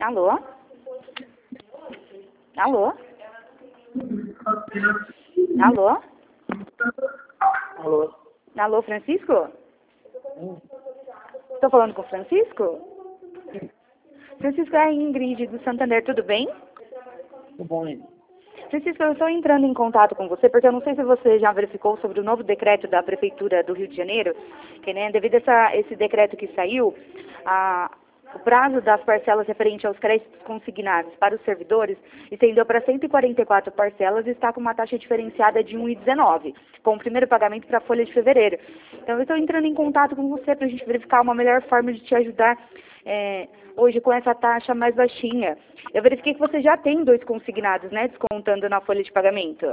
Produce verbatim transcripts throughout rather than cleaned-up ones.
Alô? Alô? Alô? Alô? Alô, Francisco? Hum, Estou falando com o Francisco? Francisco, é a Ingrid do Santander, tudo bem? tudo bom, hein? Francisco, eu estou entrando em contato com você porque eu não sei se você já verificou sobre o novo decreto da Prefeitura do Rio de Janeiro, que, né, devido a essa, esse decreto que saiu, a, o prazo das parcelas referente aos créditos consignados para os servidores estendeu para cento e quarenta e quatro parcelas e está com uma taxa diferenciada de um vírgula dezenove, com o primeiro pagamento para a folha de fevereiro. Então, eu estou entrando em contato com você para a gente verificar uma melhor forma de te ajudar é, hoje com essa taxa mais baixinha. Eu verifiquei que você já tem dois consignados, né, descontando na folha de pagamento.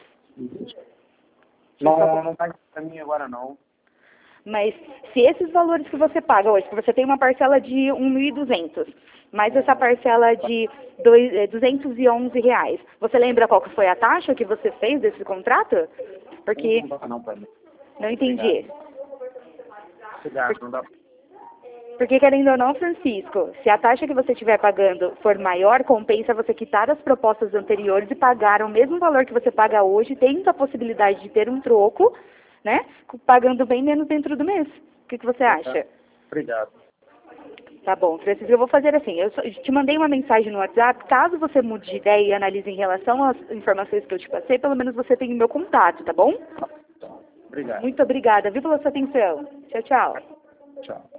Não, não tá pra mim agora, não. Mas se esses valores que você paga hoje, que você tem uma parcela de um mil e duzentos, mais essa parcela de dois, eh, duzentos e onze reais, você lembra qual que foi a taxa que você fez desse contrato? Porque Não dá não pra mim. não entendi. Obrigado, não dá. Porque, querendo ou não, Francisco, se a taxa que você estiver pagando for maior, compensa você quitar as propostas anteriores e pagar o mesmo valor que você paga hoje, tendo a possibilidade de ter um troco, né? Pagando bem menos dentro do mês. O que, que você acha? Obrigado. Tá bom, Francisco, eu vou fazer assim. Eu só- te mandei uma mensagem no WhatsApp. Caso você mude de ideia e analise em relação às informações que eu te passei, pelo menos você tem o meu contato, tá bom? Obrigado. Muito obrigada, viu, pela sua atenção. Tchau, tchau. Tchau.